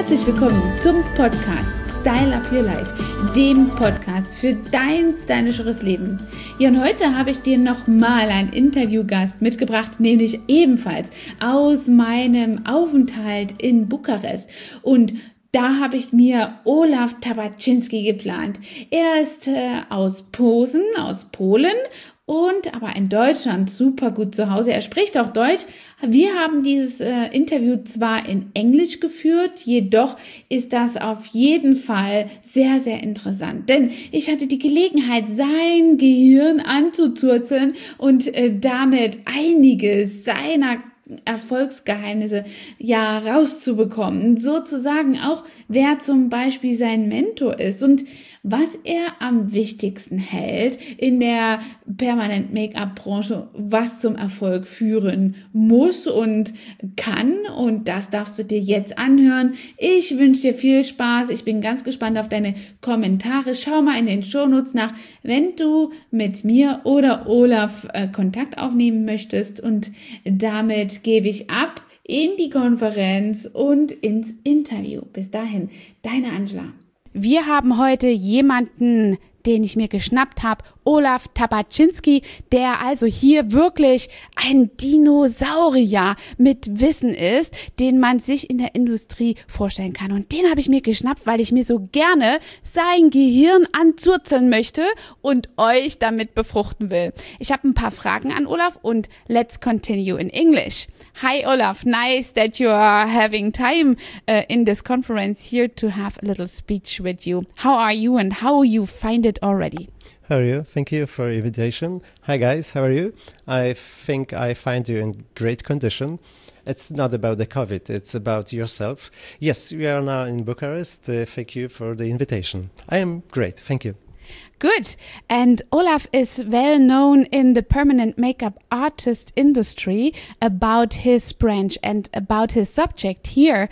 Herzlich willkommen zum Podcast Style Up Your Life, dem Podcast für dein stylischeres Leben. Ja, und heute habe ich dir nochmal einen Interviewgast mitgebracht, nämlich ebenfalls aus meinem Aufenthalt in Bukarest. Und da habe ich mir Olaf Tabaczynski geplant. Er ist aus Posen, aus Polen und aber in Deutschland super gut zu Hause. Er spricht auch Deutsch. Wir haben dieses Interview zwar in Englisch geführt, jedoch ist das auf jeden Fall sehr, sehr interessant. Denn ich hatte die Gelegenheit, sein Gehirn anzuzurzeln und damit einiges seiner Erfolgsgeheimnisse ja rauszubekommen. Sozusagen auch, wer zum Beispiel sein Mentor ist und was er am wichtigsten hält in der Permanent Make-up-Branche, was zum Erfolg führen muss und kann. Und das darfst du dir jetzt anhören. Ich wünsche dir viel Spaß. Ich bin ganz gespannt auf deine Kommentare. Schau mal in den Shownotes nach, wenn du mit mir oder Olaf Kontakt aufnehmen möchtest. Und damit gebe ich ab in die Konferenz und ins Interview. Bis dahin, deine Angela. Wir haben heute jemanden, den ich mir geschnappt habe, Olaf Tabaczynski, der also hier wirklich ein Dinosaurier mit Wissen ist, den man sich in der Industrie vorstellen kann. Und den habe ich mir geschnappt, weil ich mir so gerne sein Gehirn anzurzeln möchte und euch damit befruchten will. Ich habe ein paar Fragen an Olaf und let's continue in English. Hi Olaf, nice that you are having time in this conference here to have a little speech with you. How are you and how you find it already? How are you? Thank you for the invitation. Hi guys, how are you? I think I find you in great condition. It's not about the COVID, it's about yourself. Yes, we are now in Bucharest. Thank you for the invitation. I am great, thank you. Good. And Olaf is well known in the permanent makeup artist industry about his branch and about his subject here,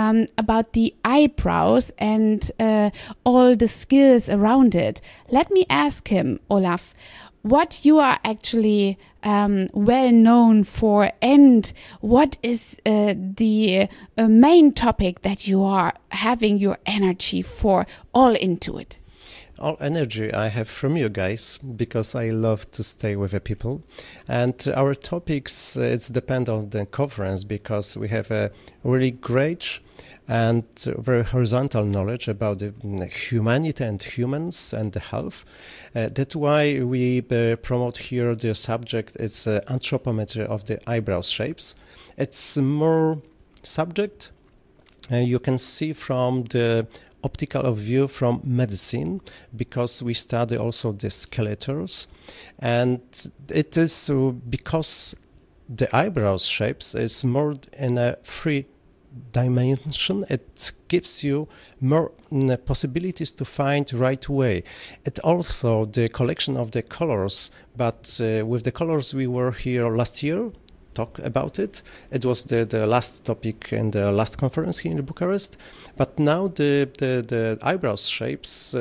about the eyebrows and all the skills around it. Let me ask him, Olaf, what you are actually well known for and what is the main topic that you are having your energy for all into it? All energy I have from you guys because I love to stay with the people, and our topics it's depend on the conference because we have a really great and very horizontal knowledge about the humanity and humans and the health. That's why we promote here the subject. It's anthropometry of the eyebrow shapes. It's more subject you can see from the optical view from medicine because we study also the skeletons, and it is because the eyebrows shapes is more in a three dimension. It gives you more possibilities to find right way. It also the collection of the colors, but with the colors we were here last year talk about it. It was the last topic in the last conference here in Bucharest. But now the eyebrows shapes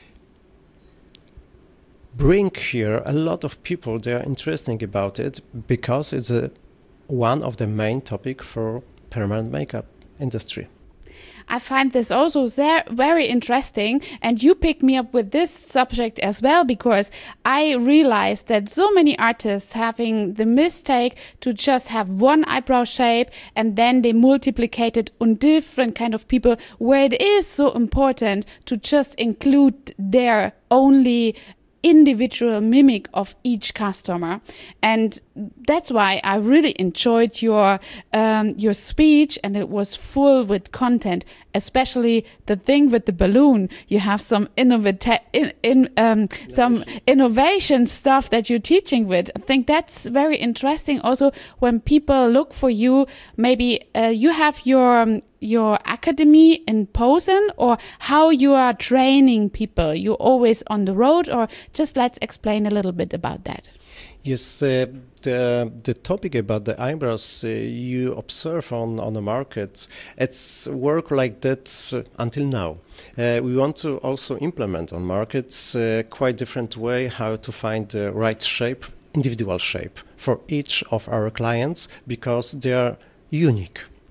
bring here a lot of people. They are interested about it because it's one of the main topic for permanent makeup industry. I find this also very interesting, and you picked me up with this subject as well because I realized that so many artists having the mistake to just have one eyebrow shape and then they multiplicate it on different kind of people, where it is so important to just include their only individual mimic of each customer. And that's why I really enjoyed your speech, and it was full with content, especially the thing with the balloon. You have some some innovation stuff that you're teaching with. I think that's very interesting. Also, when people look for you, maybe you have your academy in Posen, or how you are training people. You always on the road, or just let's explain a little bit about that. Yes, the topic about the eyebrows you observe on the market, it's work like that until now. We want to also implement on markets quite different way how to find the right shape, individual shape for each of our clients because they are unique.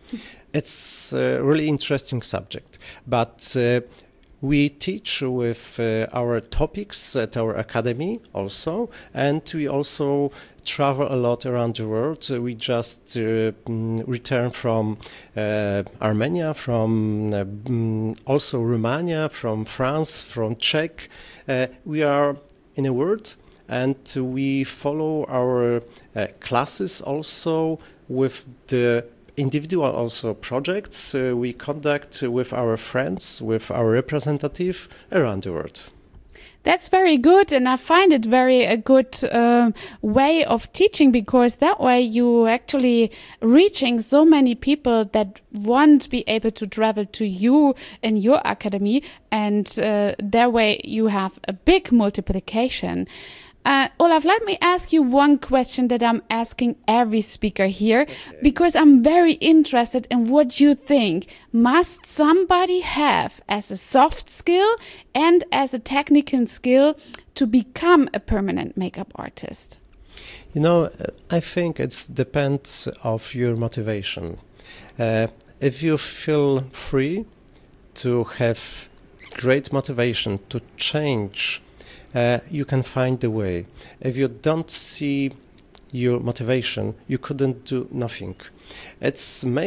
It's a really interesting subject, but we teach with our topics at our academy also, and we also travel a lot around the world. We just returned from Armenia, from also Romania, from France, from Czech. We are in a world, and we follow our classes also with the individual also projects we conduct with our friends, with our representative around the world. That's very good, and I find it very a good way of teaching, because that way you actually reaching so many people that won't be able to travel to you in your academy, and that way you have a big multiplication. Olaf, let me ask you one question that I'm asking every speaker here, because I'm very interested in what you think. Must somebody have as a soft skill and as a technical skill to become a permanent makeup artist? You know, I think it depends of your motivation. If you feel free to have great motivation to change, you can find the way. If you don't see your motivation, you couldn't do nothing. It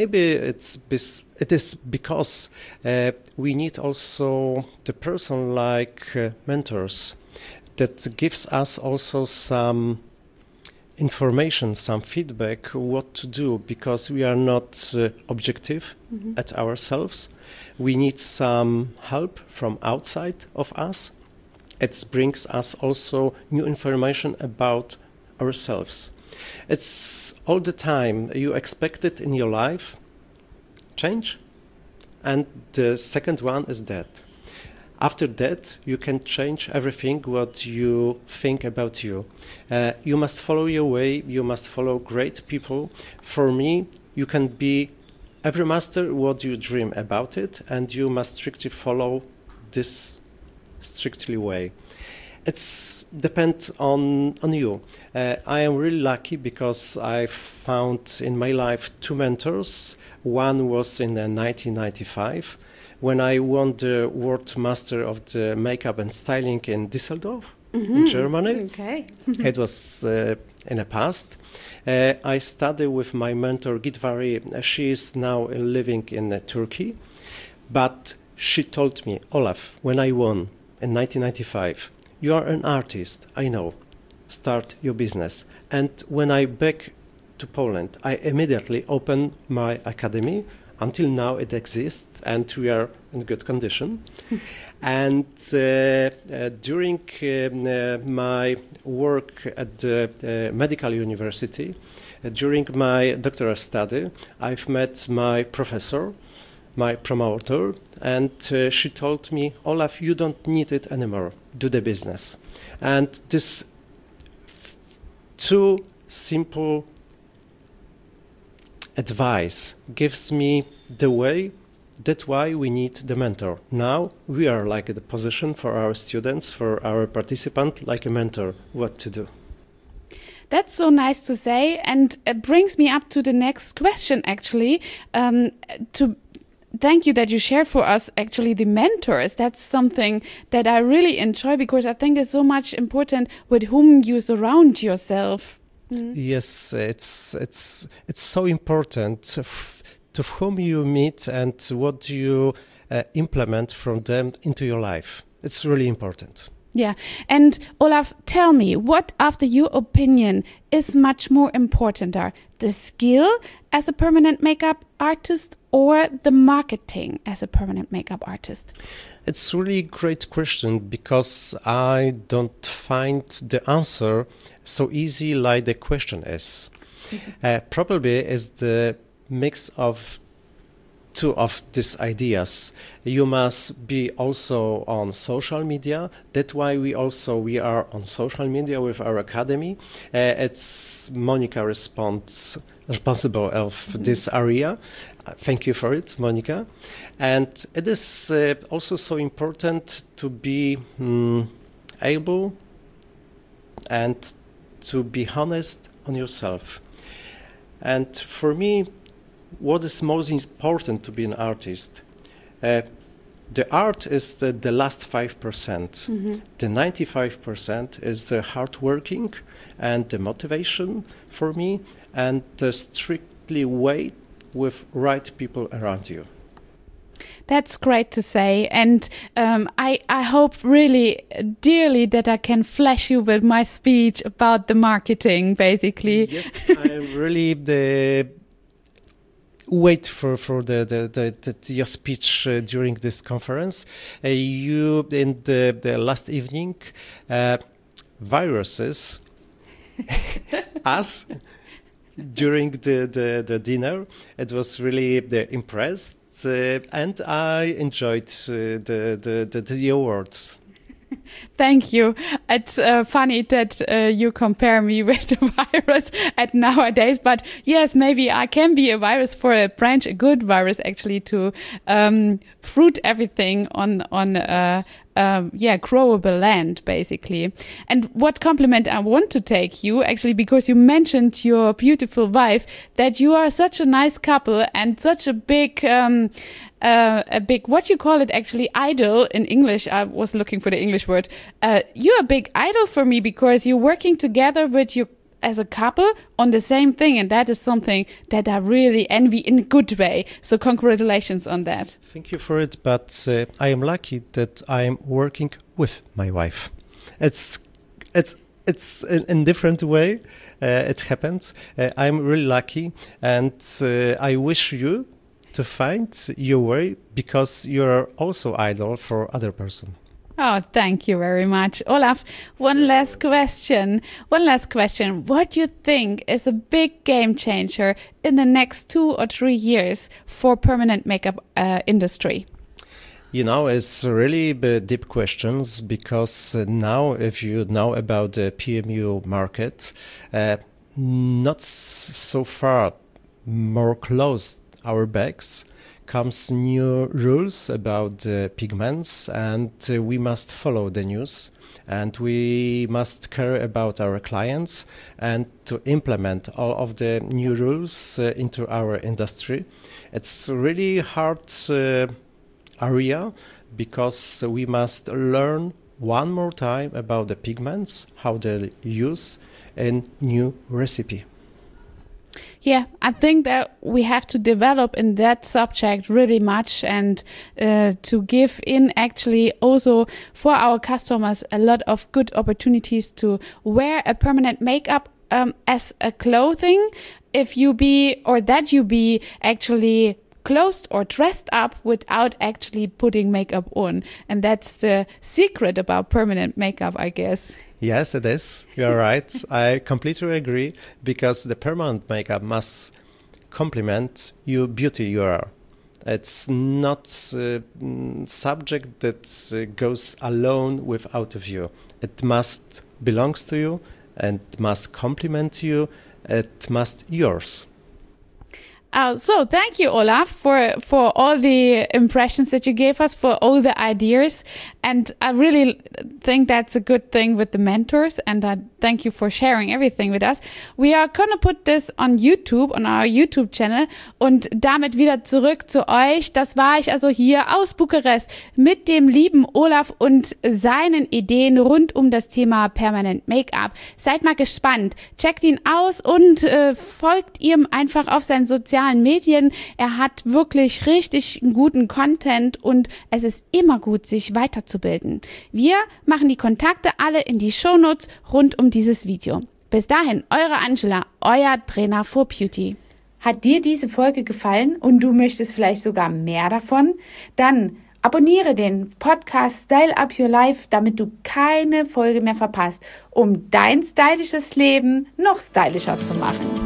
is because we need also the person like mentors that gives us also some information, some feedback what to do, because we are not objective at ourselves. We need some help from outside of us. It brings us also new information about ourselves. It's all the time you expect it in your life, change, and the second one is that. After that, you can change everything what you think about you. You must follow your way, you must follow great people. For me, you can be every master what you dream about it, and you must strictly follow this strictly way. It's depends on you. I am really lucky because I found in my life two mentors. One was in 1995 when I won the World Master of the Makeup and Styling in Düsseldorf, in Germany. Okay. It was in the past. I studied with my mentor Gitvari. She is now living in Turkey, but she told me, Olaf, when I won in 1995, you are an artist, I know, start your business. And when I back to Poland, I immediately opened my academy. Until now it exists and we are in good condition. And during my work at the medical university, during my doctoral study, I've met my professor, my promoter, and she told me, Olaf, you don't need it anymore, do the business. And this two simple advice gives me the way. That's why we need the mentor. Now we are like the position for our students, for our participant, like a mentor, what to do. That's so nice to say, and it brings me up to the next question actually. Thank you that you shared for us actually the mentors. That's something that I really enjoy, because I think it's so much important with whom you surround yourself. Yes, it's so important to whom you meet and what you implement from them into your life. It's really important. Yeah. And Olaf, tell me, what, after your opinion, is much more important? The skill as a permanent makeup artist or the marketing as a permanent makeup artist? It's really a great question, because I don't find the answer so easy like the question is. Probably is the mix of two of these ideas. You must be also on social media. That's why we are on social media with our academy. It's Monica responsible of this area. Thank you for it, Monica. And it is also so important to be able and to be honest on yourself. And for me, what is most important to be an artist? The art is the last 5%. Mm-hmm. The 95% is the hard working and the motivation for me, and the strictly wait with right people around you. That's great to say, and I hope really dearly that I can flash you with my speech about the marketing, basically. Yes, I really wait for your speech during this conference. You in the last evening, viruses, us during the dinner. It was really impressed. And I enjoyed the awards. Thank you. It's funny that you compare me with the virus at nowadays, but yes, maybe I can be a virus for a branch, a good virus actually, to fruit everything on growable land, basically. And what compliment I want to take you, actually, because you mentioned your beautiful wife, that you are such a nice couple and such a big what you call it actually, idol in English. I was looking for the English word. You're a big idol for me because you're working together with you as a couple on the same thing, and that is something that I really envy in a good way. So congratulations on that. Thank you for it, but I am lucky that I am working with my wife. It's in different way. It happens. I'm really lucky, and I wish you to find your way, because you're also idol for other person. Oh, thank you very much. Olaf, one last question. What do you think is a big game changer in the next 2 or 3 years for permanent makeup industry? You know, it's really deep questions, because now if you know about the PMU market, not so far more close our backs comes new rules about pigments, and we must follow the news, and we must care about our clients and to implement all of the new rules into our industry. It's really hard area, because we must learn one more time about the pigments, how they use in new recipe. Yeah, I think that we have to develop in that subject really much, and to give in actually also for our customers a lot of good opportunities to wear a permanent makeup as a clothing, if you be, or that you be actually clothed or dressed up without actually putting makeup on. And that's the secret about permanent makeup, I guess. Yes, it is. You're right. I completely agree, because the permanent makeup must complement your beauty you are. It's not a subject that goes alone without of you. It must belongs to you, and must complement you. It must yours. So thank you, Olaf, for all the impressions that you gave us, for all the ideas. And I really think that's a good thing with the mentors. And I thank you for sharing everything with us. We are gonna put this on YouTube, on our YouTube-Channel. Und damit wieder zurück zu euch. Das war ich also hier aus Bukarest mit dem lieben Olaf und seinen Ideen rund um das Thema Permanent Make-up. Seid mal gespannt. Checkt ihn aus und folgt ihm einfach auf seinen sozialen Medien. Er hat wirklich richtig guten Content, und es ist immer gut, sich weiterzubilden. Wir machen die Kontakte alle in die Shownotes rund um dieses Video. Bis dahin, eure Angela, euer Trainer for Beauty. Hat dir diese Folge gefallen und du möchtest vielleicht sogar mehr davon? Dann abonniere den Podcast Style Up Your Life, damit du keine Folge mehr verpasst, um dein stylisches Leben noch stylischer zu machen.